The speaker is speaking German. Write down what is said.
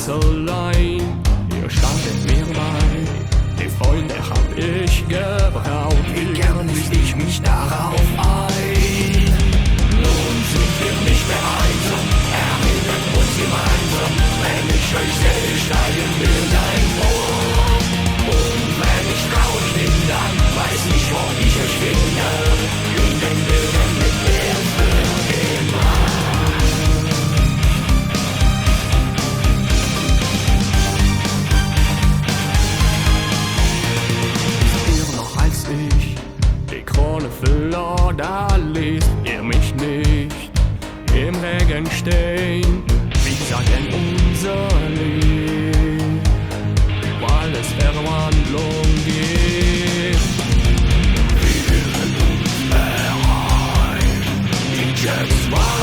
ganz allein, ihr standet mir bei. Die Freunde hab ich gebraucht, wie gern ließ ich mich darauf ein. Nun sind wir nicht mehr einsam, erinnert uns gemeinsam. Wenn ich euch sehe, steigen wir dein Ohr. Und wenn ich traurig bin, dann weiß ich, wo ich euch finde. In den Bildern mit mir für immer. Als ich die Krone verlor, da ließ ihr mich nicht im Regen stehen. Wie sagen unser Lied, weil es Verwandlung gibt. Wir uns vereint, die Jets